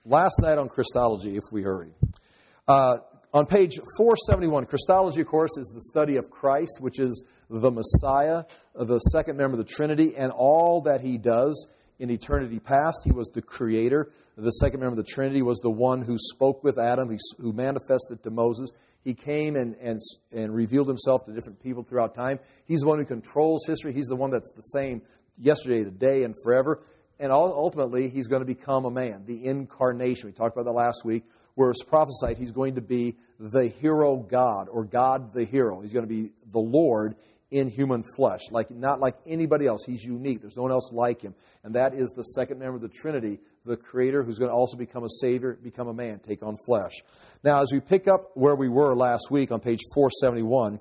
Last night on Christology, if we hurry. On page 471, Christology, of course, is the study of Christ, which is the Messiah, the second member of the Trinity, and all that He does in eternity past. He was the Creator. The second member of the Trinity was the one who spoke with Adam, who manifested to Moses. He came and revealed Himself to different people throughout time. He's the one who controls history. He's the one that's the same yesterday, today, and forever. And ultimately, He's going to become a man, the incarnation. We talked about that last week, where it's prophesied He's going to be the hero God, or God the hero. He's going to be the Lord in human flesh, not like anybody else. He's unique. There's no one else like Him. And that is the second member of the Trinity, the Creator, who's going to also become a Savior, become a man, take on flesh. Now, as we pick up where we were last week on page 471,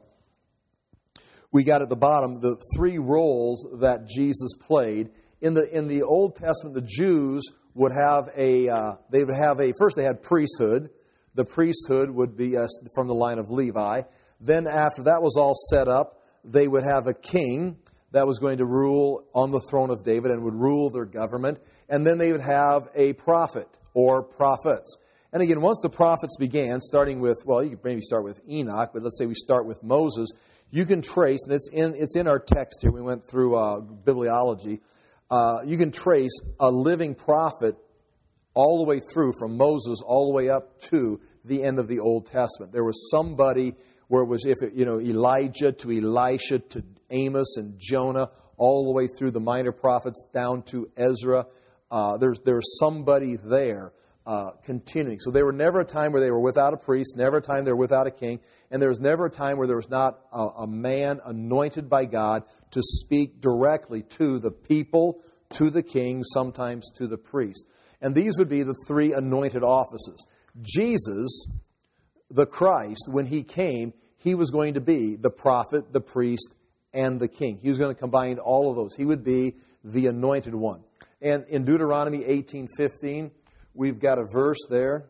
we got at the bottom the three roles that Jesus played. In the Old Testament, the Jews would have first they had priesthood. The priesthood would be from the line of Levi. Then after that was all set up, they would have a king that was going to rule on the throne of David and would rule their government. And then they would have a prophet or prophets. And again, once the prophets began, starting with, well, you could maybe start with Enoch, but let's say we start with Moses, you can trace, and it's in our text here, we went through bibliology, you can trace a living prophet all the way through, from Moses all the way up to the end of the Old Testament. There was somebody where it was Elijah to Elisha to Amos and Jonah, all the way through the minor prophets down to Ezra. There's somebody there continuing. So there were never a time where they were without a priest, never a time they were without a king, and there was never a time where there was not a man anointed by God to speak directly to the people, to the king, sometimes to the priest. And these would be the three anointed offices. Jesus, the Christ, when He came, He was going to be the prophet, the priest, and the king. He was going to combine all of those. He would be the anointed one. And in Deuteronomy 18:15, we've got a verse there.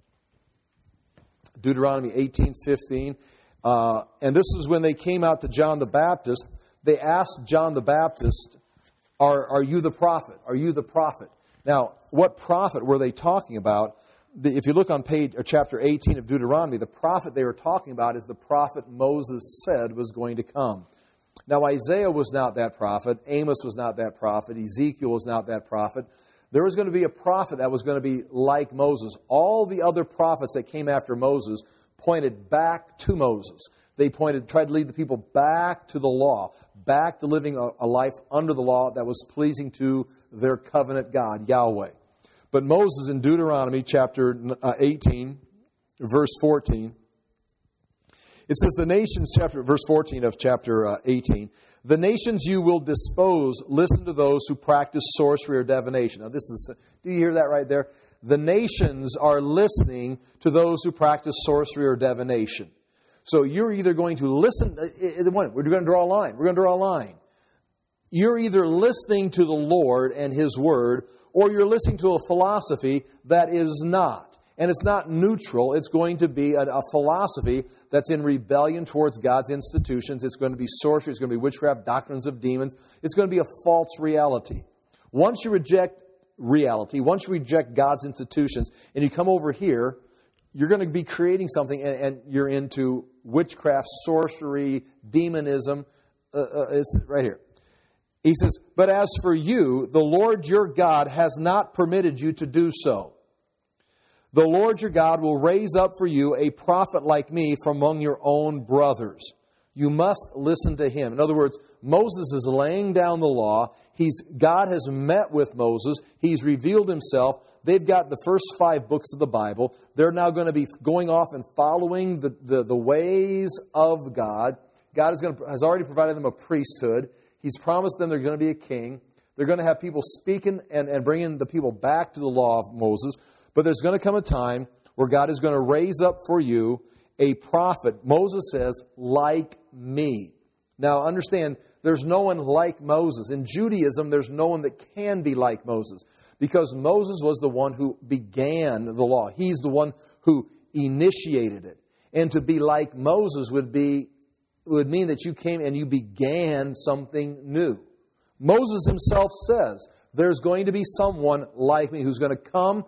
Deuteronomy 18:15. And this is when they came out to John the Baptist. They asked John the Baptist, Are you the prophet? Are you the prophet? Now, what prophet were they talking about? If you look on chapter 18 of Deuteronomy, the prophet they were talking about is the prophet Moses said was going to come. Now, Isaiah was not that prophet. Amos was not that prophet. Ezekiel was not that prophet. There was going to be a prophet that was going to be like Moses. All the other prophets that came after Moses pointed back to Moses. They tried to lead the people back to the law, back to living a life under the law that was pleasing to their covenant God, Yahweh. But Moses in Deuteronomy chapter 18, verse 14, it says, the nations, verse 14 of chapter 18, the nations you will dispose, listen to those who practice sorcery or divination. Now do you hear that right there? The nations are listening to those who practice sorcery or divination. So you're either going to listen, we're going to draw a line. We're going to draw a line. You're either listening to the Lord and His Word, or you're listening to a philosophy that is not. And it's not neutral. It's going to be a philosophy that's in rebellion towards God's institutions. It's going to be sorcery. It's going to be witchcraft, doctrines of demons. It's going to be a false reality. Once you reject reality, once you reject God's institutions, and you come over here, you're going to be creating something, and you're into witchcraft, sorcery, demonism. It's right here. He says, but as for you, the Lord your God has not permitted you to do so. The Lord your God will raise up for you a prophet like me from among your own brothers. You must listen to him. In other words, Moses is laying down the law. God has met with Moses. He's revealed himself. They've got the first 5 books of the Bible. They're now going to be going off and following the ways of God. God has already provided them a priesthood. He's promised them they're going to be a king. They're going to have people speaking and bringing the people back to the law of Moses. But there's going to come a time where God is going to raise up for you a prophet, Moses says, like me. Now understand, there's no one like Moses. In Judaism, there's no one that can be like Moses, because Moses was the one who began the law. He's the one who initiated it. And to be like Moses would mean that you came and you began something new. Moses himself says, there's going to be someone like me who's going to come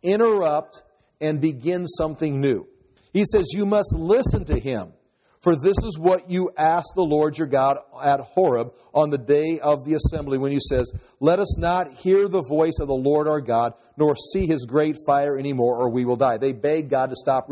interrupt and begin something new. He says, you must listen to him. For this is what you asked the Lord your God at Horeb on the day of the assembly, when he says, let us not hear the voice of the Lord our God, nor see his great fire anymore, or we will die. They begged God to stop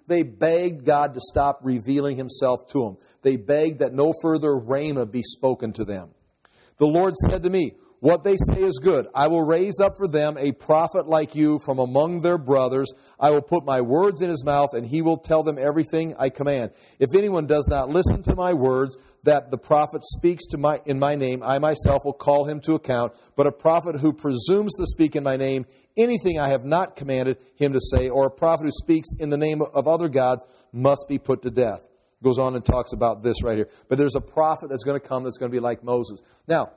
revealing himself to them. They begged that no further rhema be spoken to them. The Lord said to me, what they say is good. I will raise up for them a prophet like you from among their brothers. I will put my words in his mouth, and he will tell them everything I command. If anyone does not listen to my words that the prophet speaks in my name, I myself will call him to account. But a prophet who presumes to speak in my name anything I have not commanded him to say, or a prophet who speaks in the name of other gods, must be put to death. Goes on and talks about this right here. But there's a prophet that's going to come that's going to be like Moses. Now,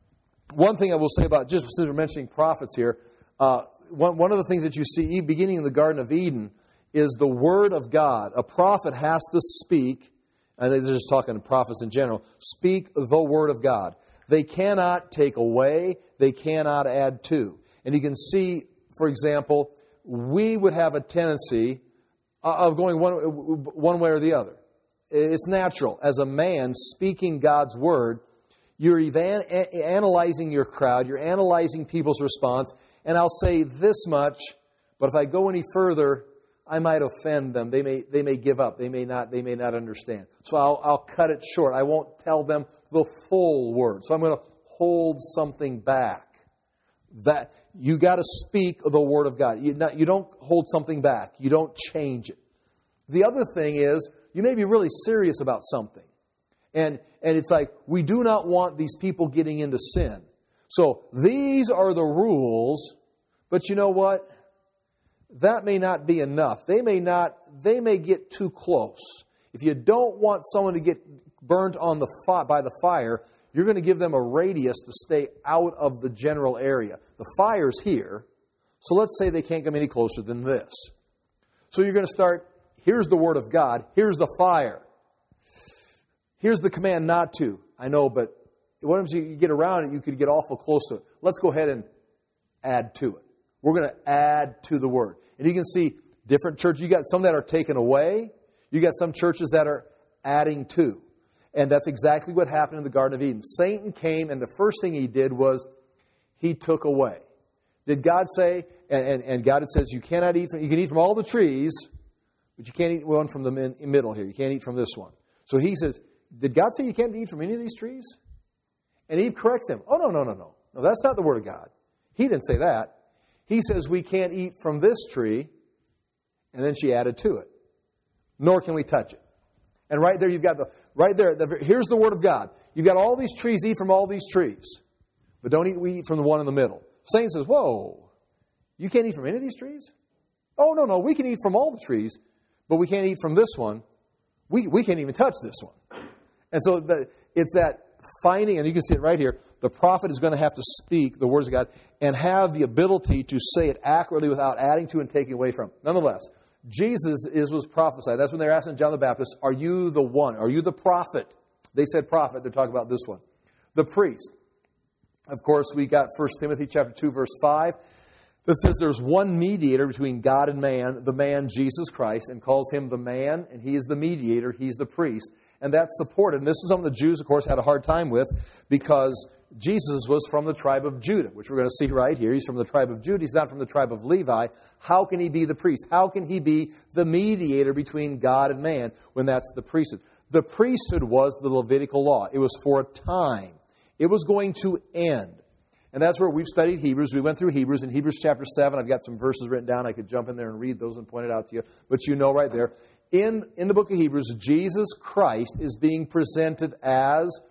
one thing I will say about, just since we're mentioning prophets here, one of the things that you see beginning in the Garden of Eden is the Word of God. A prophet has to speak, and they're just talking to prophets in general, speak the Word of God. They cannot take away, they cannot add to. And you can see, for example, we would have a tendency of going one way or the other. It's natural. As a man speaking God's Word, you're analyzing your crowd. You're analyzing people's response. And I'll say this much, but if I go any further, I might offend them. They may give up. They may not understand. So I'll cut it short. I won't tell them the full word. So I'm going to hold something back. That you got to speak the Word of God. You don't hold something back. You don't change it. The other thing is, you may be really serious about something. And it's like, we do not want these people getting into sin. So these are the rules, but you know what? That may not be enough. They may get too close. If you don't want someone to get burnt by the fire, you're going to give them a radius to stay out of the general area. The fire's here, so let's say they can't come any closer than this. So you're going to start, here's the Word of God, here's the fire. Here's the command not to. I know, but what happens if you get around it, you could get awful close to it. Let's go ahead and add to it. We're going to add to the Word. And you can see different churches. You got some that are taken away. You got some churches that are adding to. And that's exactly what happened in the Garden of Eden. Satan came, and the first thing he did was he took away. Did God say, and God says, you cannot eat from, you can eat from all the trees, but you can't eat one from the middle here. You can't eat from this one. So he says, did God say you can't eat from any of these trees? And Eve corrects him. Oh, no. No, that's not the Word of God. He didn't say that. He says we can't eat from this tree, and then she added to it. Nor can we touch it. And right there, you've got here's the Word of God. You've got all these trees, eat from all these trees. But don't eat from the one in the middle. Satan says, whoa, you can't eat from any of these trees? Oh, no, we can eat from all the trees, but we can't eat from this one. We can't even touch this one. And so it's that finding, and you can see it right here, the prophet is going to have to speak the words of God and have the ability to say it accurately without adding to and taking away from. Nonetheless, Jesus was prophesied. That's when they're asking John the Baptist, are you the one? Are you the prophet? They said prophet. They're talking about this one. The priest. Of course, we got 1 Timothy chapter 2, verse 5. That says there's one mediator between God and man, the man Jesus Christ, and calls him the man, and he is the mediator, he's the priest. And that's supported. And this is something the Jews, of course, had a hard time with because Jesus was from the tribe of Judah, which we're going to see right here. He's from the tribe of Judah. He's not from the tribe of Levi. How can he be the priest? How can he be the mediator between God and man when that's the priesthood? The priesthood was the Levitical law. It was for a time. It was going to end. And that's where we've studied Hebrews. We went through Hebrews. In Hebrews chapter 7, I've got some verses written down. I could jump in there and read those and point it out to you. But you know right there. In the book of Hebrews, Jesus Christ is being presented as,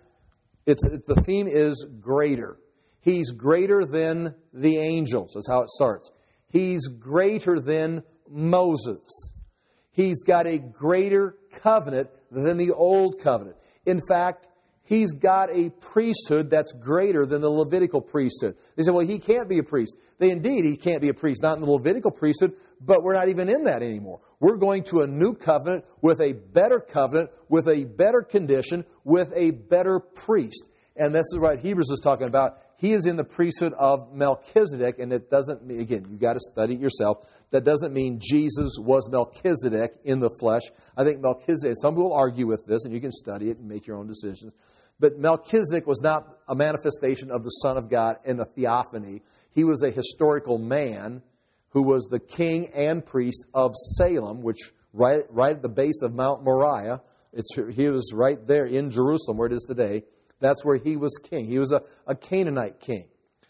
the theme is greater. He's greater than the angels. That's how it starts. He's greater than Moses. He's got a greater covenant than the old covenant. In fact, he's got a priesthood that's greater than the Levitical priesthood. They say, well, he can't be a priest. He can't be a priest, not in the Levitical priesthood, but we're not even in that anymore. We're going to a new covenant, with a better condition, with a better priest. And this is what Hebrews is talking about. He is in the priesthood of Melchizedek, and it doesn't mean, again, you've got to study it yourself. That doesn't mean Jesus was Melchizedek in the flesh. I think Melchizedek, some people argue with this, and you can study it and make your own decisions. But Melchizedek was not a manifestation of the Son of God in a theophany. He was a historical man who was the king and priest of Salem, which right at the base of Mount Moriah. He was right there in Jerusalem, where it is today. That's where he was king. He was a Canaanite king.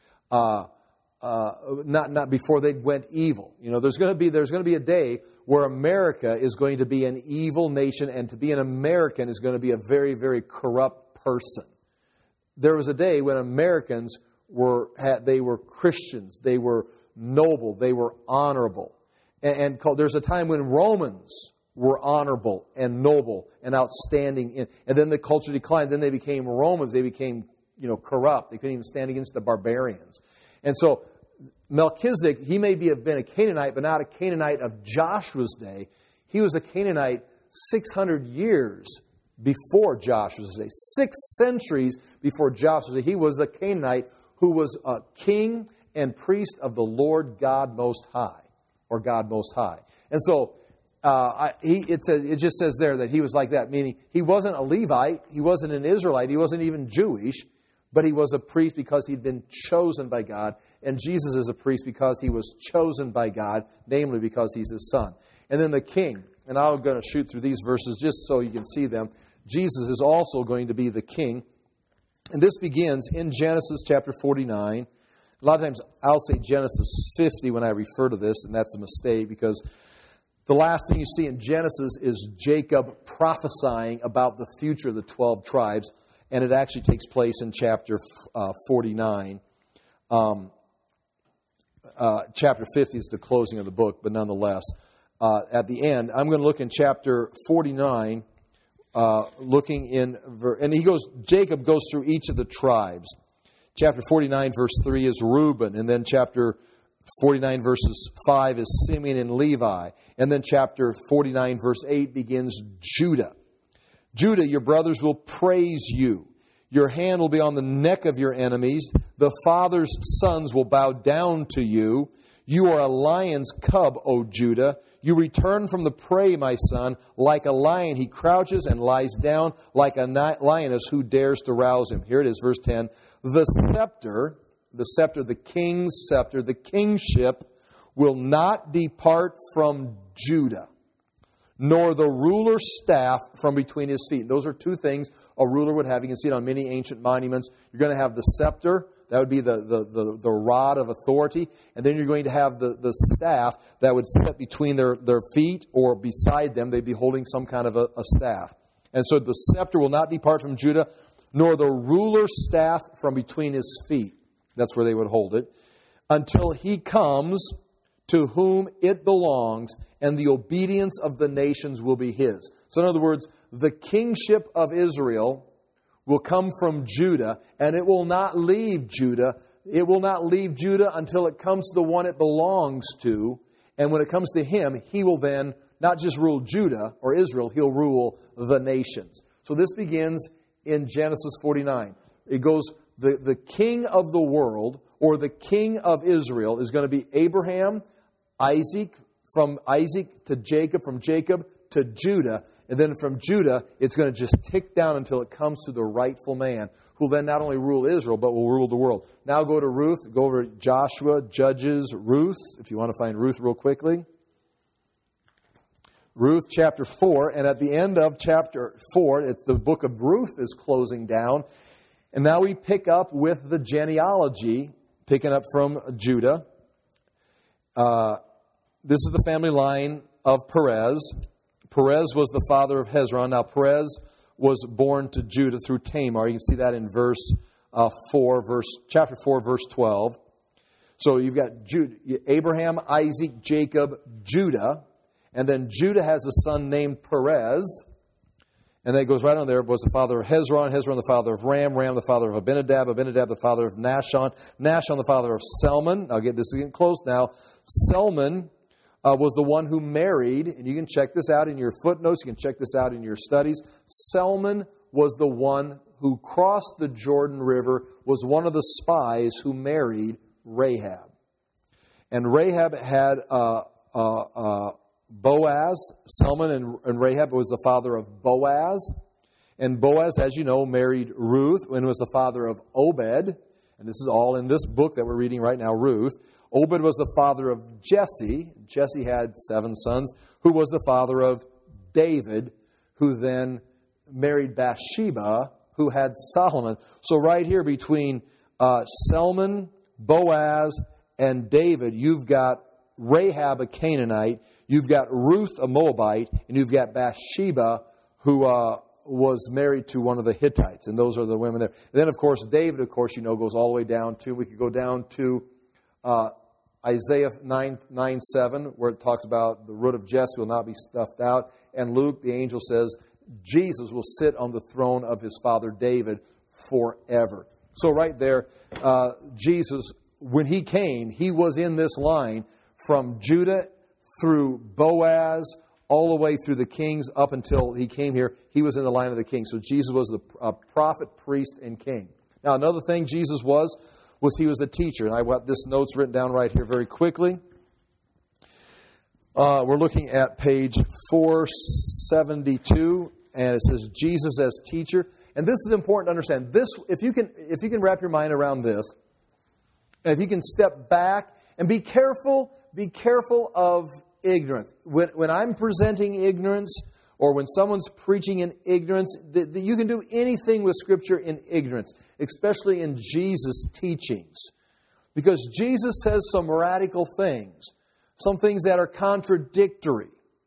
Not before they went evil. You know, there's going to be a day where America is going to be an evil nation, and to be an American is going to be a very, very corrupt person. There was a day when Americans were Christians, they were noble, they were honorable, and there's a time when Romans were honorable and noble and outstanding, and then the culture declined. Then they became Romans. They became corrupt. They couldn't even stand against the barbarians. And so Melchizedek, he may have been a Canaanite, but not a Canaanite of Joshua's day. He was a Canaanite 600 years before Joshua's day. 6 centuries before Joshua's day. He was a Canaanite who was a king and priest of the Lord God Most High, or God Most High. And so it just says there that he was like that, meaning he wasn't a Levite, he wasn't an Israelite, he wasn't even Jewish, but he was a priest because he'd been chosen by God. And Jesus is a priest because he was chosen by God, namely because he's his son. And then the king, and I'm going to shoot through these verses just so you can see them. Jesus is also going to be the king. And this begins in Genesis chapter 49. A lot of times I'll say Genesis 50 when I refer to this, and that's a mistake, because the last thing you see in Genesis is Jacob prophesying about the future of the 12 tribes, and it actually takes place in chapter 49. Chapter 50 is the closing of the book, but nonetheless, at the end, I'm going to look in chapter 49, and Jacob goes through each of the tribes. Chapter 49, verse 3 is Reuben, and then chapter 49, verses 5 is Simeon and Levi. And then chapter 49, verse 8 begins Judah. Judah, your brothers will praise you. Your hand will be on the neck of your enemies. The father's sons will bow down to you. You are a lion's cub, O Judah. You return from the prey, my son. Like a lion, he crouches and lies down, like a lioness who dares to rouse him. Here it is, verse 10. The scepter, the king's scepter, the kingship will not depart from Judah, nor the ruler's staff from between his feet. Those are two things a ruler would have. You can see it on many ancient monuments. You're going to have the scepter. That would be the rod of authority. And then you're going to have the staff that would set between their feet, or beside them. They'd be holding some kind of a staff. And so the scepter will not depart from Judah, nor the ruler's staff from between his feet. That's where they would hold it. Until he comes to whom it belongs, and the obedience of the nations will be his. So in other words, the kingship of Israel will come from Judah, and it will not leave Judah. It will not leave Judah until it comes to the one it belongs to. And when it comes to him, he will then not just rule Judah or Israel, he'll rule the nations. So this begins in Genesis 49. It goes, the king of the world, or the king of Israel, is going to be Abraham, Isaac, from Isaac to Jacob, from Jacob to Judah, and then from Judah, it's going to just tick down until it comes to the rightful man, who will then not only rule Israel, but will rule the world. Now go to Ruth, go over to Joshua, Judges, Ruth, if you want to find Ruth real quickly. Ruth chapter 4, and at the end of chapter 4, it's the book of Ruth is closing down. And now we pick up with the genealogy, picking up from Judah. This is the family line of Perez. Perez was the father of Hezron. Now Perez was born to Judah through Tamar. You can see that in chapter 4, verse 12. So you've got Abraham, Isaac, Jacob, Judah. And then Judah has a son named Perez. And then it goes right on there. It was the father of Hezron. Hezron the father of Ram. Ram the father of Abinadab. Abinadab the father of Nahshon. Nahshon the father of Salmon. This is getting close now. Salmon was the one who married, and you can check this out in your footnotes, you can check this out in your studies. Salmon was the one who crossed the Jordan River was one of the spies who married Rahab. And Rahab had Boaz. Salmon and Rahab was the father of Boaz. And Boaz, as you know, married Ruth and was the father of Obed. And this is all in this book that we're reading right now, Ruth. Obed was the father of Jesse. Jesse had 7 sons, who was the father of David, who then married Bathsheba, who had Solomon. So right here between Salmon, Boaz, and David, you've got Rahab, a Canaanite, you've got Ruth, a Moabite, and you've got Bathsheba, who was married to one of the Hittites. And those are the women there. And then, of course, David, of course, you know, goes all the way down to, we could go down to Isaiah 9:7, where it talks about the root of Jesse will not be stuffed out. And Luke, the angel, says Jesus will sit on the throne of his father David forever. So right there, Jesus, when he came, he was in this line from Judah through Boaz, all the way through the kings up until he came here. He was in the line of the kings. So Jesus was the prophet, priest, and king. Now, another thing Jesus was he was a teacher. And I've got this notes written down right here very quickly. We're looking at page 472, and it says Jesus as teacher. And this is important to understand. This, if you can wrap your mind around this, and if you can step back and be careful of ignorance. When I'm presenting ignorance, or when someone's preaching in ignorance, you can do anything with Scripture in ignorance, especially in Jesus' teachings. Because Jesus says some radical things, some things that are contradictory,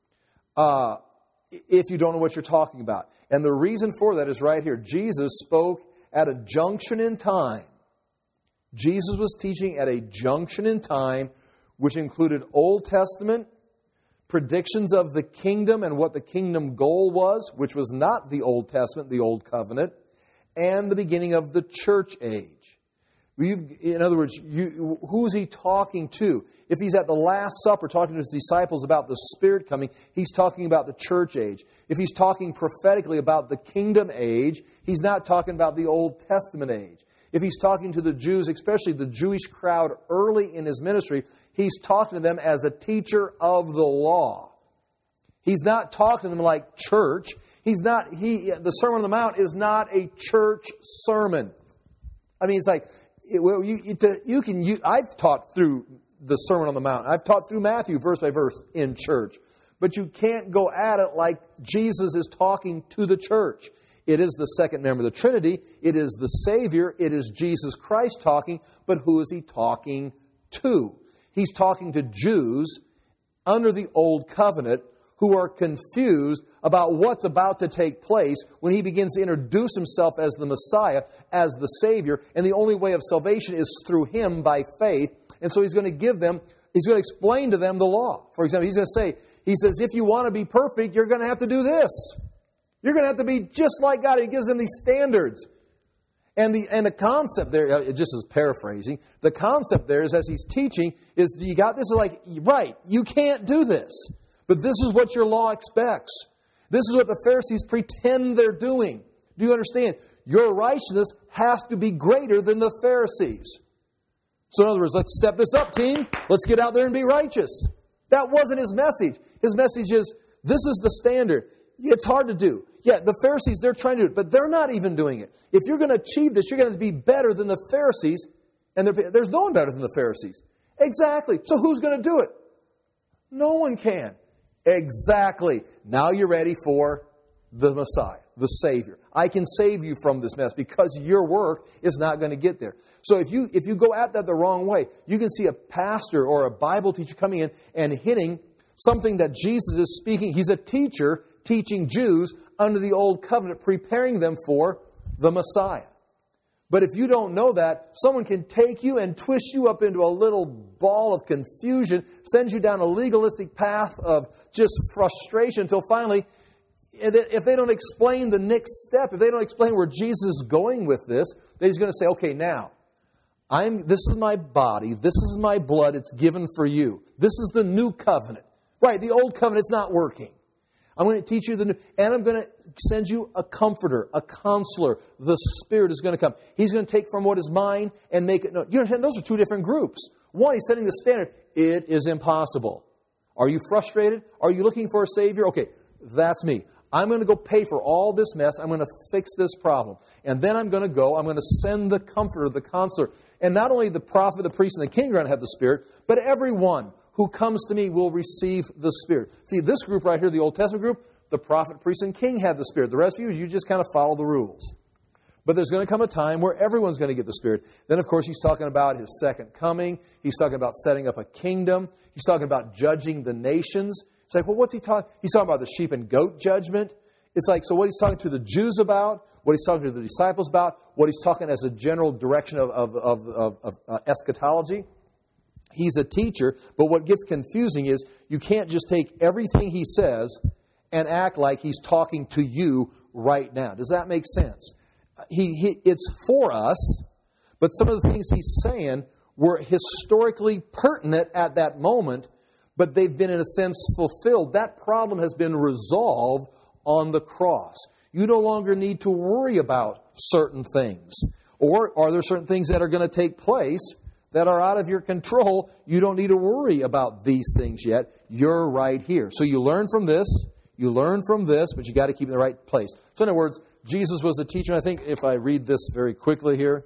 if you don't know what you're talking about. And the reason for that is right here. Jesus spoke at a junction in time. Jesus was teaching at a junction in time, which included Old Testament predictions of the kingdom and what the kingdom goal was, which was not the Old Testament, the Old Covenant, and the beginning of the church age. In other words, who is he talking to? If he's at the Last Supper talking to his disciples about the Spirit coming, he's talking about the church age. If he's talking prophetically about the kingdom age, he's not talking about the Old Testament age. If he's talking to the Jews, especially the Jewish crowd early in his ministry, he's talking to them as a teacher of the law. He's not talking to them like church. The Sermon on the Mount is not a church sermon. I mean, it's like, I've taught through the Sermon on the Mount. I've taught through Matthew verse by verse in church. But you can't go at it like Jesus is talking to the church. It is the second member of the Trinity. It is the Savior. It is Jesus Christ talking. But who is he talking to? He's talking to Jews under the Old Covenant who are confused about what's about to take place when he begins to introduce himself as the Messiah, as the Savior. And the only way of salvation is through him by faith. And so he's going to explain to them the law. For example, he's going to say, he says, if you want to be perfect, you're going to have to do this. You're going to have to be just like God. He gives them these standards. And the concept there, it just is paraphrasing, the concept there is, as he's teaching, is you got this is like, right, you can't do this. But this is what your law expects. This is what the Pharisees pretend they're doing. Do you understand? Your righteousness has to be greater than the Pharisees. So in other words, let's step this up, team. Let's get out there and be righteous. That wasn't his message. His message is, this is the standard. It's hard to do. Yeah, the Pharisees, they're trying to do it, but they're not even doing it. If you're going to achieve this, you're going to be better than the Pharisees, and there's no one better than the Pharisees. Exactly. So who's going to do it? No one can. Exactly. Now you're ready for the Messiah, the Savior. I can save you from this mess because your work is not going to get there. So if you go at that the wrong way, you can see a pastor or a Bible teacher coming in and hitting something that Jesus is speaking. He's a teacher teaching Jews under the Old Covenant, preparing them for the Messiah. But if you don't know that, someone can take you and twist you up into a little ball of confusion, send you down a legalistic path of just frustration until finally, if they don't explain the next step, if they don't explain where Jesus is going with this, then he's going to say, okay, now, this is my body, this is my blood, it's given for you. This is the new covenant. Right, the old covenant's not working. I'm going to teach you the new, and I'm going to send you a comforter, a counselor. The Spirit is going to come. He's going to take from what is mine and make it known. You understand, those are two different groups. One, He's setting the standard. It is impossible. Are you frustrated? Are you looking for a Savior? Okay, that's me. I'm going to go pay for all this mess. I'm going to fix this problem. And then I'm going to send the comforter, the counselor. And not only the prophet, the priest, and the king are going to have the Spirit, but everyone who comes to me will receive the Spirit. See, this group right here, the Old Testament group, the prophet, priest, and king had the Spirit. The rest of you just kind of follow the rules. But there's going to come a time where everyone's going to get the Spirit. Then, of course, He's talking about His second coming. He's talking about setting up a kingdom. He's talking about judging the nations. It's like, well, what's He talking? He's talking about the sheep and goat judgment. It's like, so what He's talking to the Jews about, what He's talking to the disciples about, what He's talking as a general direction of eschatology. He's a teacher, but what gets confusing is you can't just take everything He says and act like He's talking to you right now. Does that make sense? It's for us, but some of the things He's saying were historically pertinent at that moment, but they've been, in a sense, fulfilled. That problem has been resolved on the cross. You no longer need to worry about certain things. Or are there certain things that are going to take place that are out of your control? You don't need to worry about these things yet. You're right here. So you learn from this, but you got to keep it in the right place. So in other words, Jesus was a teacher. And I think if I read this very quickly here,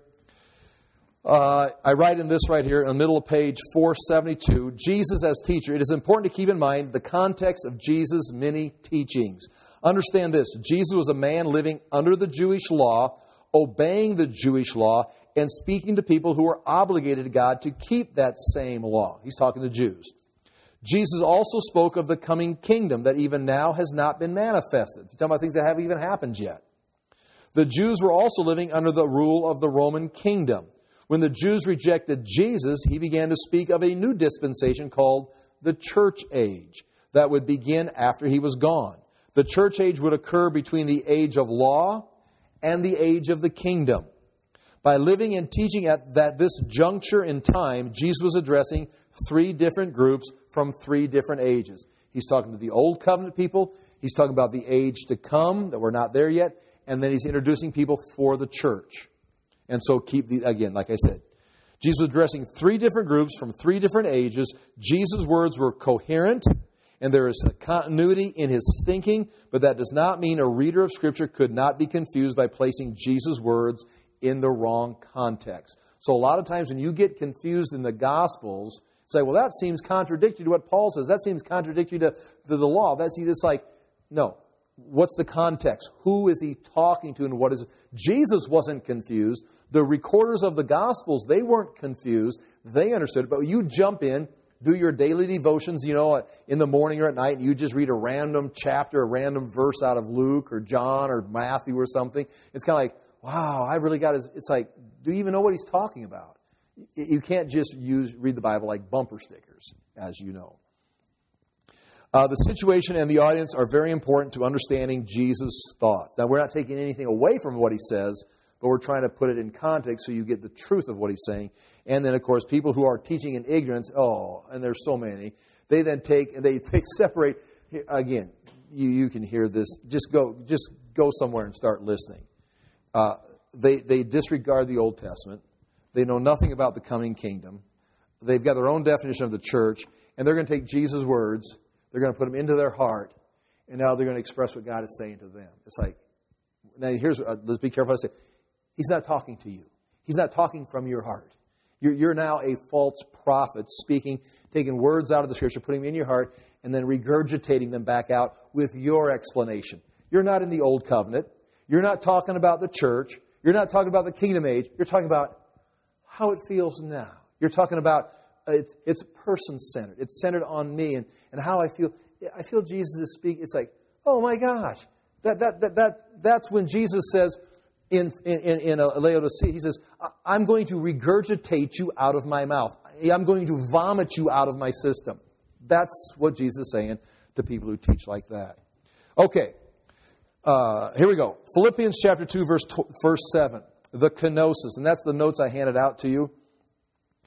I write in this right here in the middle of page 472, Jesus as teacher. It is important to keep in mind the context of Jesus' many teachings. Understand this. Jesus was a man living under the Jewish law, obeying the Jewish law, and speaking to people who were obligated to God to keep that same law. He's talking to Jews. Jesus also spoke of the coming kingdom that even now has not been manifested. He's talking about things that haven't even happened yet. The Jews were also living under the rule of the Roman kingdom. When the Jews rejected Jesus, He began to speak of a new dispensation called the church age that would begin after He was gone. The church age would occur between the age of law and the age of the kingdom. By living and teaching at this juncture in time, Jesus was addressing three different groups from three different ages. He's talking to the Old Covenant people. He's talking about the age to come, that we're not there yet. And then He's introducing people for the church. And so again, like I said, Jesus was addressing three different groups from three different ages. Jesus' words were coherent, and there is a continuity in His thinking, but that does not mean a reader of Scripture could not be confused by placing Jesus' words in the wrong context. So a lot of times when you get confused in the Gospels, say, well, that seems contradictory to what Paul says. That seems contradictory to the law. It's like, no. What's the context? Who is He talking to, and what is it? Jesus wasn't confused. The recorders of the Gospels, they weren't confused. They understood it. But you jump in, do your daily devotions, in the morning or at night, and you just read a random chapter, a random verse out of Luke or John or Matthew or something. It's kind of like, wow, I really got it. It's like, do you even know what He's talking about? You can't just read the Bible like bumper stickers, as you know. The situation and the audience are very important to understanding Jesus' thoughts. Now, we're not taking anything away from what He says, but we're trying to put it in context so you get the truth of what He's saying. And then, of course, people who are teaching in ignorance, and there's so many, they then take and they separate. Again, you can hear this. Just go somewhere and start listening. They disregard the Old Testament. They know nothing about the coming kingdom. They've got their own definition of the church, and they're going to take Jesus' words. They're going to put them into their heart, and now they're going to express what God is saying to them. It's like, now let's be careful. I say, He's not talking to you. He's not talking from your heart. You're now a false prophet speaking, taking words out of the Scripture, putting them in your heart, and then regurgitating them back out with your explanation. You're not in the Old Covenant. You're not talking about the church. You're not talking about the kingdom age. You're talking about how it feels now. You're talking about it's person-centered. It's centered on me and how I feel. I feel Jesus is speaking. It's like, oh my gosh. That's when Jesus says in Laodicea, He says, I'm going to regurgitate you out of my mouth. I'm going to vomit you out of my system. That's what Jesus is saying to people who teach like that. Okay. Here we go. Philippians chapter 2, verse 7. The kenosis. And that's the notes I handed out to you.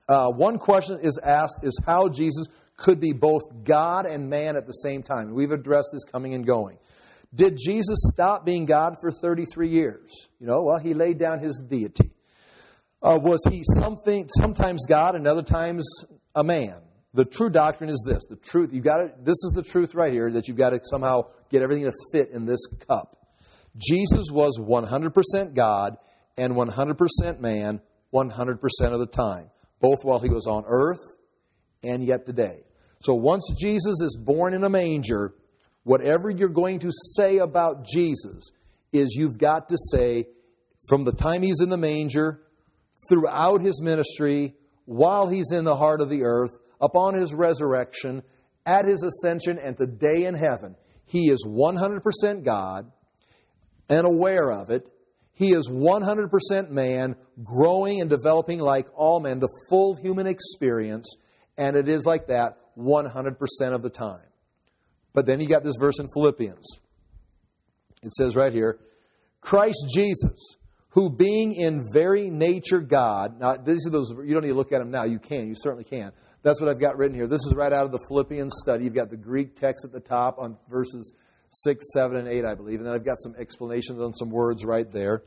one question is asked is how Jesus could be both God and man at the same time. We've addressed this coming and going. Did Jesus stop being God for 33 years? Well, he laid down his deity. Was he sometimes God and other times a man? The true doctrine is this. The truth, this is the truth right here, that you've got to somehow get everything to fit in this cup. Jesus was 100% God and 100% man 100% of the time, both while he was on earth and yet today. So once Jesus is born in a manger, whatever you're going to say about Jesus is you've got to say from the time he's in the manger, throughout his ministry, while he's in the heart of the earth, upon his resurrection, at his ascension, and today in heaven, he is 100% God and aware of it. He is 100% man, growing and developing like all men, the full human experience, and it is like that 100% of the time. But then you got this verse in Philippians. It says right here, Christ Jesus, who being in very nature God. Now, these are those, you don't need to look at them now. You can. You certainly can. That's what I've got written here. This is right out of the Philippians study. You've got the Greek text at the top on verses 6, 7, and 8, I believe. And then I've got some explanations on some words right there.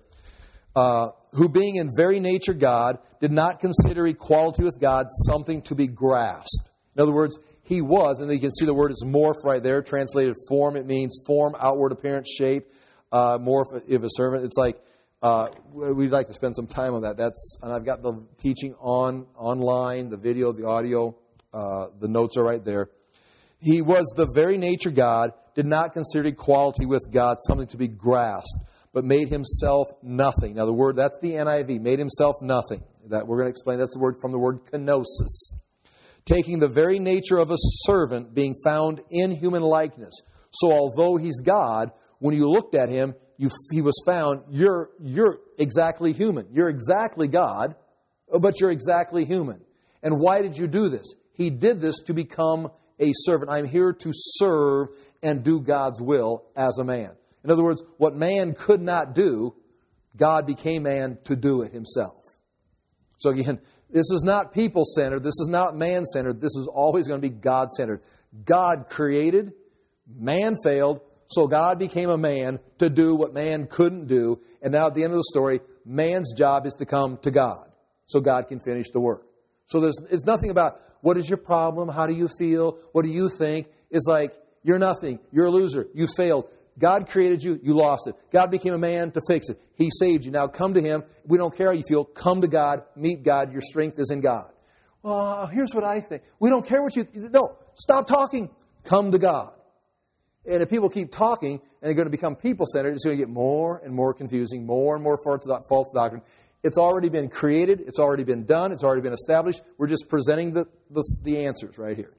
Who being in very nature God, did not consider equality with God something to be grasped. In other words, he was, and you can see the word is morph right there, translated form. It means form, outward appearance, shape. Morph, if a servant. It's like, we'd like to spend some time on that. And I've got the teaching online, the video, the audio, the notes are right there. He was the very nature God, did not consider equality with God something to be grasped, but made himself nothing. Now the word, that's the NIV, made himself nothing. That we're going to explain, that's the word from the word kenosis. Taking the very nature of a servant, being found in human likeness. So although he's God, when you looked at him, he was found, you're exactly human. You're exactly God, but you're exactly human. And why did you do this? He did this to become a servant. I'm here to serve and do God's will as a man. In other words, what man could not do, God became man to do it himself. So again, this is not people-centered. This is not man-centered. This is always going to be God-centered. God created, man failed, so God became a man to do what man couldn't do. And now at the end of the story, man's job is to come to God so God can finish the work. So it's nothing about what is your problem, how do you feel, what do you think. It's like, you're nothing, you're a loser, you failed. God created you, you lost it. God became a man to fix it. He saved you. Now come to Him. We don't care how you feel. Come to God, meet God. Your strength is in God. Well, here's what I think. We don't care what you... No, stop talking. Come to God. And if people keep talking and they're going to become people-centered, it's going to get more and more confusing, more and more false doctrine. It's already been created. It's already been done. It's already been established. We're just presenting the answers right here.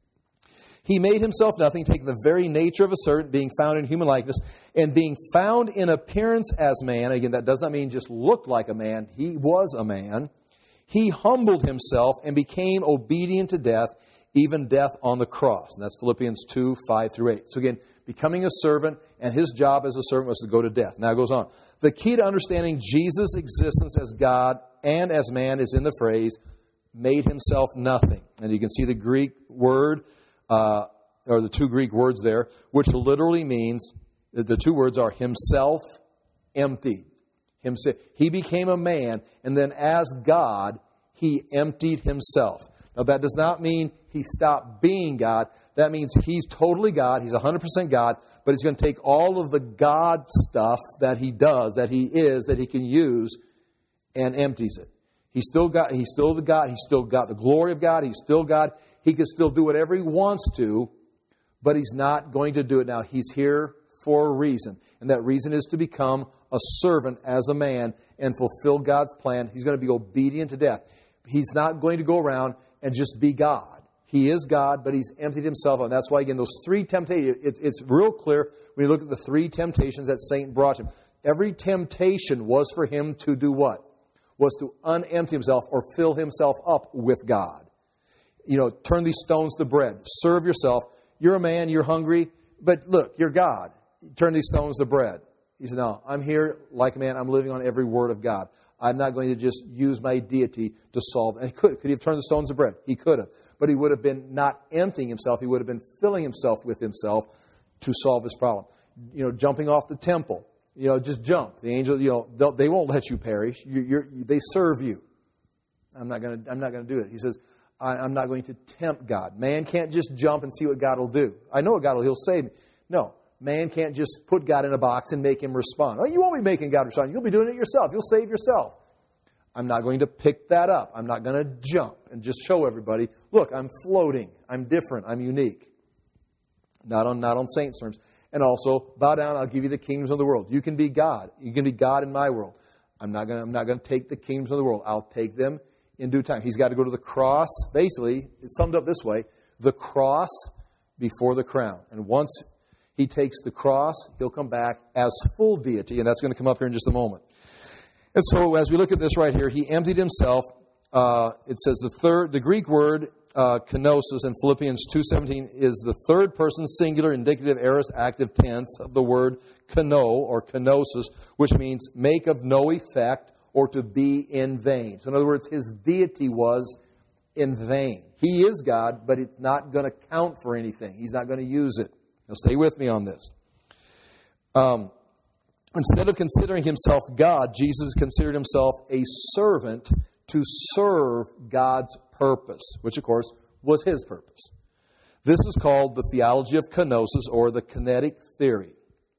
He made himself nothing, taking the very nature of a servant, being found in human likeness, and being found in appearance as man. Again, that does not mean just looked like a man. He was a man. He humbled himself and became obedient to death, even death on the cross. And that's Philippians 2, 5 through 8. So again, becoming a servant, and his job as a servant was to go to death. Now it goes on. The key to understanding Jesus' existence as God and as man is in the phrase, made himself nothing. And you can see the Greek word, or the two Greek words there, which literally means, the two words are himself emptied. He became a man, and then as God, he emptied himself. Now that does not mean he stopped being God. That means he's totally God. He's 100% God, but he's going to take all of the God stuff that he does, that he is, that he can use, and empties it. He's still God. He's still the God. He's still got the glory of God. He's still God. He can still do whatever he wants to, but he's not going to do it now. He's here for a reason, and that reason is to become a servant as a man and fulfill God's plan. He's going to be obedient to death. He's not going to go around and just be God. He is God, but he's emptied himself. And that's why, again, those three temptations, it's real clear when you look at the three temptations that Satan brought him. Every temptation was for him to do what? Was to unempty himself or fill himself up with God. You know, turn these stones to bread. Serve yourself. You're a man, you're hungry, but look, you're God. Turn these stones to bread. He said, no, I'm here like a man. I'm living on every word of God. I'm not going to just use my deity to solve. And he could he have turned the stones to bread? He could have. But he would have been not emptying himself. He would have been filling himself with himself to solve his problem. Jumping off the temple. Just jump. The angel, they won't let you perish. They serve you. I'm not going to do it. He says, I'm not going to tempt God. Man can't just jump and see what God will do. I know what God will. He'll save me. No. Man can't just put God in a box and make him respond. Oh, you won't be making God respond. You'll be doing it yourself. You'll save yourself. I'm not going to pick that up. I'm not going to jump and just show everybody, look, I'm floating. I'm different. I'm unique. Not on saints' terms. And also, bow down, I'll give you the kingdoms of the world. You can be God. You can be God in my world. I'm not going to take the kingdoms of the world. I'll take them in due time. He's got to go to the cross. Basically, it's summed up this way: the cross before the crown. And once he takes the cross, he'll come back as full deity, and that's going to come up here in just a moment. And so, as we look at this right here, he emptied himself. It says the Greek word kenosis in Philippians 2:17 is the third person singular indicative aorist active tense of the word keno or kenosis, which means make of no effect or to be in vain. So in other words, his deity was in vain. He is God, but it's not going to count for anything. He's not going to use it. Now stay with me on this. Instead of considering himself God, Jesus considered himself a servant to serve God's purpose, which of course was his purpose. This is called the theology of kenosis or the kinetic theory.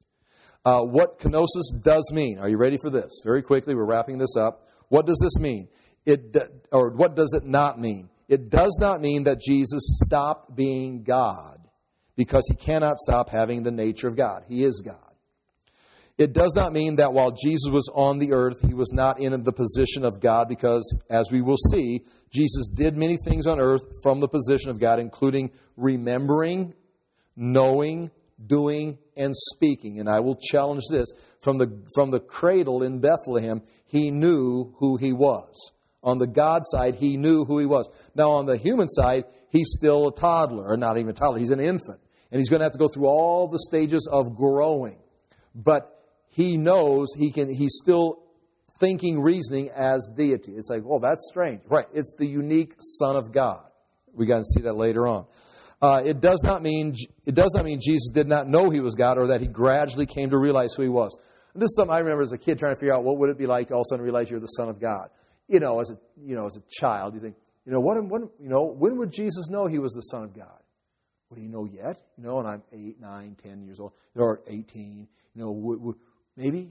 What kenosis does mean. Are you ready for this? Very quickly, we're wrapping this up. What does this mean? Or what does it not mean? It does not mean that Jesus stopped being God because he cannot stop having the nature of God. He is God. It does not mean that while Jesus was on the earth, he was not in the position of God because, as we will see, Jesus did many things on earth from the position of God, including remembering, knowing, doing, and speaking. And I will challenge this. From the cradle in Bethlehem, he knew who he was. On the God side, he knew who he was. Now, on the human side, he's still a toddler, or not even a toddler, he's an infant. And he's going to have to go through all the stages of growing. But he knows he's still thinking, reasoning as deity. It's like, oh, that's strange. Right, it's the unique Son of God. We got to see that later on. It does not mean Jesus did not know he was God or that he gradually came to realize who he was. And this is something I remember as a kid trying to figure out what would it be like to all of a sudden realize you're the Son of God. As a child, you think, when would Jesus know he was the Son of God? Would he know yet? And I'm 8, 9, 10 years old, or 18. Maybe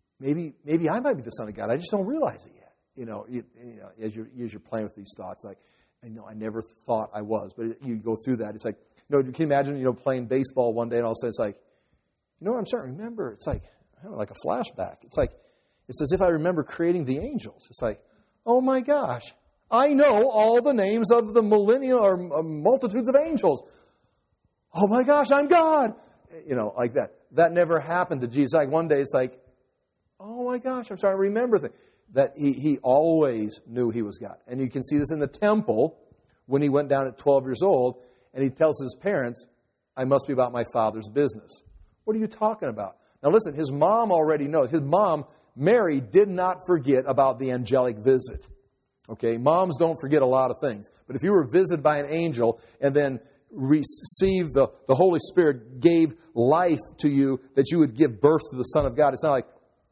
I might be the Son of God. I just don't realize it yet. As you're playing with these thoughts, like, I never thought I was, but you go through that. It's like, can you imagine, playing baseball one day and all of a sudden it's like, I'm starting to remember. It's like a flashback. It's as if I remember creating the angels. It's like, oh my gosh, I know all the names of the millennia or multitudes of angels. Oh my gosh, I'm God. Like that. That never happened to Jesus. Like one day it's like, oh my gosh, I'm starting to remember things. That he always knew he was God. And you can see this in the temple when he went down at 12 years old and he tells his parents, I must be about my Father's business. What are you talking about? Now listen, his mom already knows. His mom, Mary, did not forget about the angelic visit. Okay, moms don't forget a lot of things. But if you were visited by an angel and then received the Holy Spirit gave life to you that you would give birth to the Son of God, it's not like,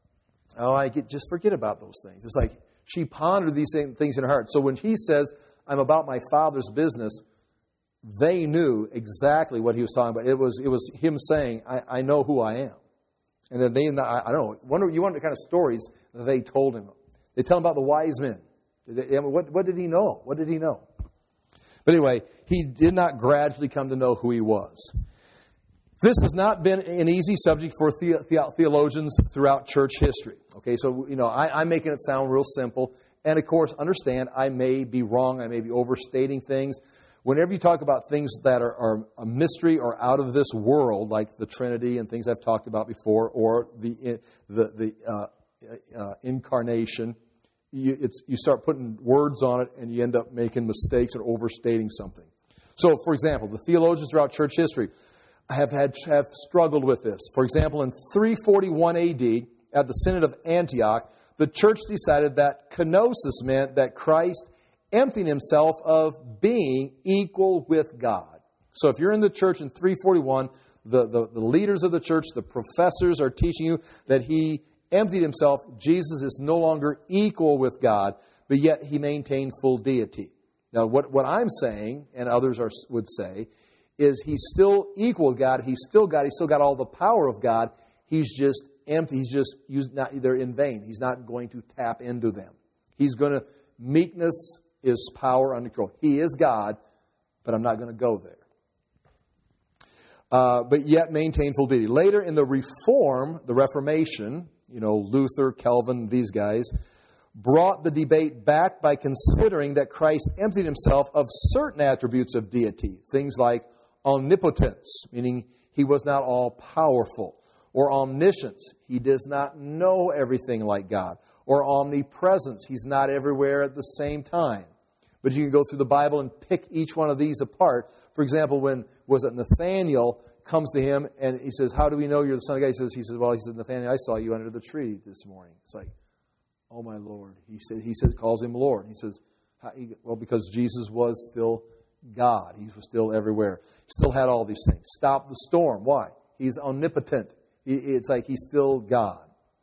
just forget about those things. It's like she pondered these things in her heart. So when he says, I'm about my Father's business, they knew exactly what he was talking about. It was him saying, I know who I am. And then I don't know, you wonder the kind of stories that they told him. They tell him about the wise men. What did he know? What did he know? But anyway, he did not gradually come to know who he was. This has not been an easy subject for theologians throughout church history. Okay, so, I'm making it sound real simple. And, of course, understand, I may be wrong. I may be overstating things. Whenever you talk about things that are a mystery or out of this world, like the Trinity and things I've talked about before, or the incarnation, you start putting words on it and you end up making mistakes or overstating something. So, for example, the theologians throughout church history, have struggled with this. For example, in 341 AD, at the Synod of Antioch, the church decided that kenosis meant that Christ emptied himself of being equal with God. So if you're in the church in 341, the leaders of the church, the professors are teaching you that he emptied himself. Jesus is no longer equal with God, but yet he maintained full deity. Now, what I'm saying, and others would say, is he's still equal with God. He's still God. He's still got all the power of God. He's just empty. They're in vain. He's not going to tap into them. Meekness is power under control. He is God, but I'm not going to go there. But yet maintain full deity. Later in the Reformation, Luther, Calvin, these guys, brought the debate back by considering that Christ emptied himself of certain attributes of deity. Things like omnipotence, meaning he was not all-powerful. Or omniscience, he does not know everything like God. Or omnipresence, he's not everywhere at the same time. But you can go through the Bible and pick each one of these apart. For example, when Nathanael comes to him and he says, "How do we know you're the Son of God?" He says, "Nathanael, I saw you under the tree this morning." It's like, "Oh my Lord." He calls him Lord. He says, "Well, because Jesus was still God. He was still everywhere. He still had all these things. Stop the storm. Why? He's omnipotent. It's like he's still God."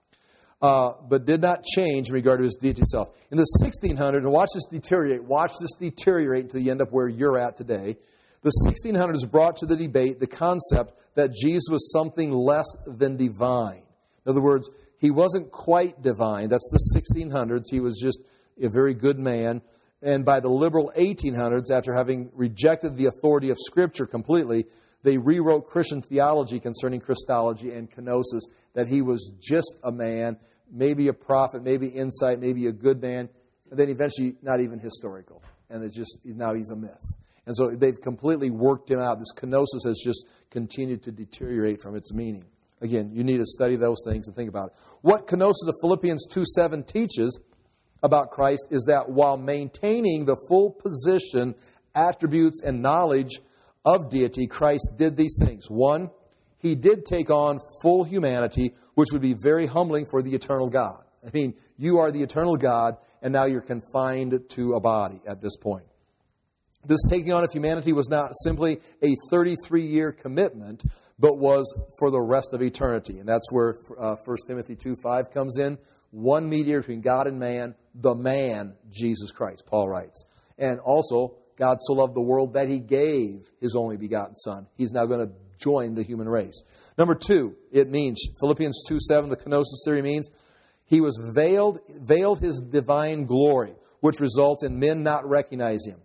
But did not change in regard to his deity itself. In the 1600s, and watch this deteriorate until you end up where you're at today. The 1600s brought to the debate the concept that Jesus was something less than divine. In other words, he wasn't quite divine. That's the 1600s. He was just a very good man. And by the liberal 1800s, after having rejected the authority of Scripture completely, they rewrote Christian theology concerning Christology and kenosis, that he was just a man, maybe a prophet, maybe insight, maybe a good man, and then eventually not even historical. And now he's a myth. And so they've completely worked him out. This kenosis has just continued to deteriorate from its meaning. Again, you need to study those things and think about it. What kenosis of Philippians 2:7 teaches about Christ is that while maintaining the full position, attributes, and knowledge of deity, Christ did these things. One, he did take on full humanity, which would be very humbling for the eternal God. I mean, you are the eternal God, and now you're confined to a body at this point. This taking on of humanity was not simply a 33-year commitment, but was for the rest of eternity. And that's where 1 Timothy 2:5 comes in. One mediator between God and man, the man, Jesus Christ, Paul writes. And also, God so loved the world that he gave his only begotten Son. He's now going to join the human race. Number two, it means, Philippians 2:7, the kenosis theory means, he was veiled his divine glory, which results in men not recognizing him.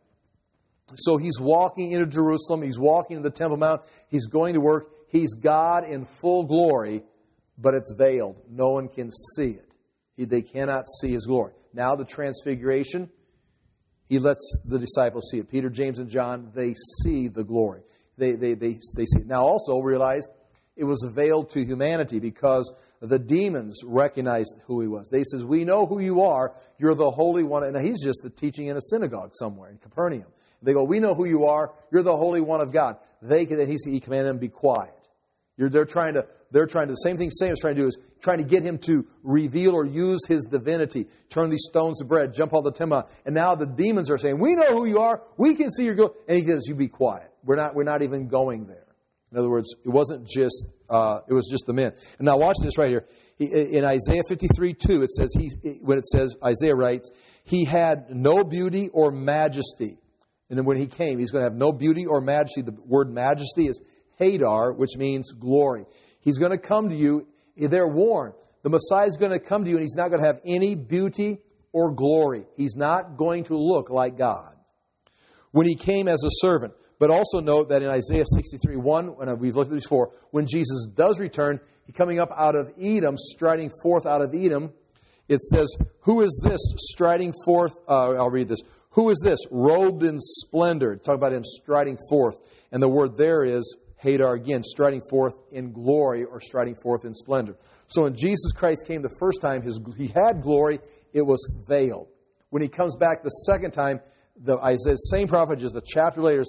So he's walking into Jerusalem, he's walking to the Temple Mount, he's going to work, he's God in full glory, but it's veiled. No one can see it. They cannot see his glory. Now the transfiguration, he lets the disciples see it. Peter, James, and John, they see the glory. They see it. Now also realize it was veiled to humanity because the demons recognized who he was. They says, "We know who you are. You're the Holy One." And he's just teaching in a synagogue somewhere in Capernaum. They go, "We know who you are. You're the Holy One of God." He commanded them, "Be quiet." They're trying to the same thing Sam is trying to do is trying to get him to reveal or use his divinity, turn these stones to bread, jump all the timber. And now the demons are saying, "We know who you are. We can see your glory." And he says, "You be quiet. We're not even going there." In other words, it wasn't just it was just the men. And now watch this right here. In Isaiah 53:2, it says Isaiah writes, "He had no beauty or majesty." And then when he came, he's going to have no beauty or majesty. The word majesty is Hadar, which means glory. He's going to come to you. They're warned. The Messiah is going to come to you, and he's not going to have any beauty or glory. He's not going to look like God. When he came as a servant. But also note that in Isaiah 63:1, and we've looked at this before, when Jesus does return, he's coming up out of Edom, striding forth out of Edom. It says, "Who is this striding forth?" I'll read this. "Who is this robed in splendor?" Talk about him striding forth. And the word there is Hadar again, striding forth in glory or striding forth in splendor. So when Jesus Christ came the first time, he had glory, it was veiled. When he comes back the second time, Isaiah, same prophet, just a chapter later, says,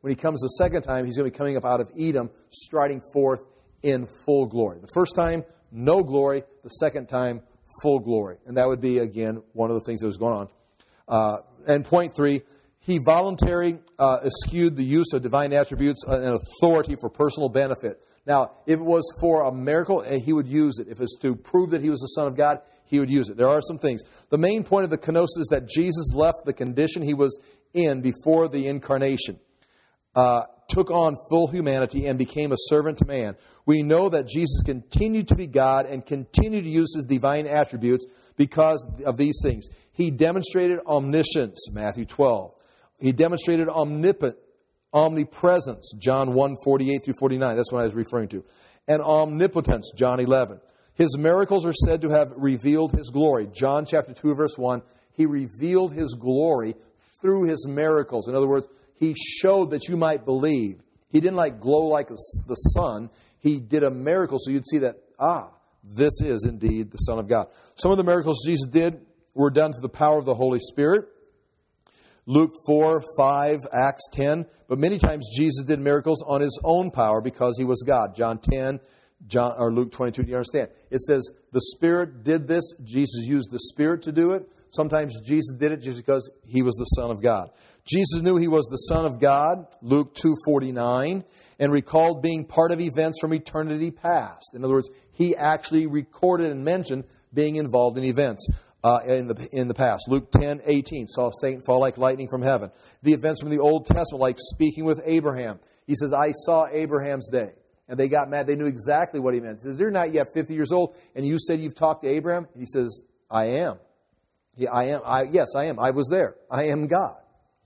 when he comes the second time, he's going to be coming up out of Edom, striding forth in full glory. The first time, no glory. The second time, full glory. And that would be, again, one of the things that was going on. And point 3, he voluntarily eschewed the use of divine attributes and authority for personal benefit. Now, if it was for a miracle, he would use it. If it's to prove that he was the Son of God, he would use it. There are some things. The main point of the kenosis is that Jesus left the condition he was in before the incarnation, took on full humanity, and became a servant to man. We know that Jesus continued to be God and continued to use his divine attributes because of these things. He demonstrated omniscience, Matthew 12. He demonstrated omnipresence, John 1:48 through 49. That's what I was referring to. And omnipotence, John 11. His miracles are said to have revealed his glory. John chapter 2, verse 1, he revealed his glory through his miracles. In other words, he showed that you might believe. He didn't glow like the sun. He did a miracle so you'd see that, this is indeed the Son of God. Some of the miracles Jesus did were done through the power of the Holy Spirit. Luke 4, 5, Acts 10. But many times Jesus did miracles on his own power because he was God. John 10, or Luke 22. Do you understand? It says the Spirit did this. Jesus used the Spirit to do it. Sometimes Jesus did it just because he was the Son of God. Jesus knew he was the Son of God, Luke 2:49, and recalled being part of events from eternity past. In other words, he actually recorded and mentioned being involved in events in the past. Luke 10:18, saw Satan fall like lightning from heaven. The events from the Old Testament, like speaking with Abraham. He says, I saw Abraham's day. And they got mad. They knew exactly what he meant. He says, you're not yet 50 years old, and you said you've talked to Abraham? And he says, I am. Yeah, I am. Yes, I am. I was there. I am God.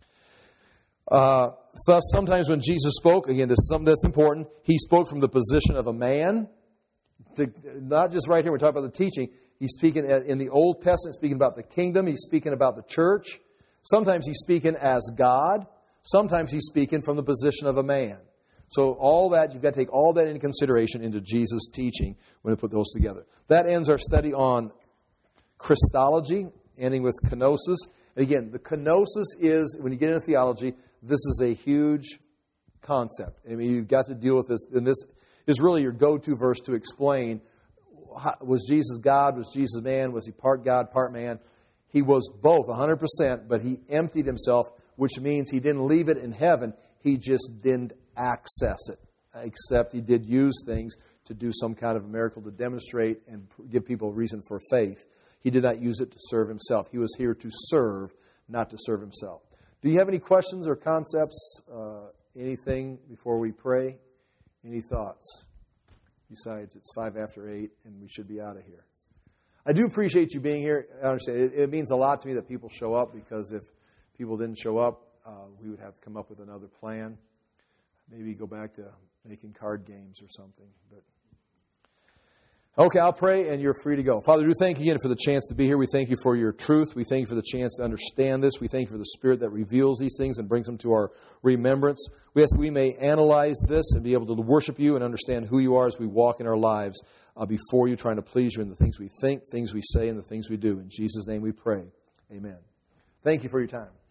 Thus, sometimes when Jesus spoke, again, this is something that's important, he spoke from the position of a man. Not just right here, we're talking about the teaching. He's speaking in the Old Testament, speaking about the kingdom. He's speaking about the church. Sometimes he's speaking as God. Sometimes he's speaking from the position of a man. So all that, you've got to take all that into consideration into Jesus' teaching when we put those together. That ends our study on Christology, ending with kenosis. And again, the kenosis is, when you get into theology, this is a huge concept. I mean, you've got to deal with this, and this is really your go-to verse to explain, was Jesus God, was Jesus man, was he part God, part man? He was both, 100%, but he emptied himself, which means he didn't leave it in heaven, he just didn't access it, except he did use things to do some kind of a miracle to demonstrate and give people a reason for faith. He did not use it to serve himself. He was here to serve, not to serve himself. Do you have any questions or concepts, anything before we pray? Any thoughts? Besides, it's 8:05 and we should be out of here. I do appreciate you being here. I understand. It means a lot to me that people show up, because if people didn't show up, we would have to come up with another plan. Maybe go back to making card games or something. But okay, I'll pray and you're free to go. Father, we thank you again for the chance to be here. We thank you for your truth. We thank you for the chance to understand this. We thank you for the Spirit that reveals these things and brings them to our remembrance. We ask that we may analyze this and be able to worship you and understand who you are as we walk in our lives before you, trying to please you in the things we think, things we say, and the things we do. In Jesus' name we pray. Amen. Thank you for your time.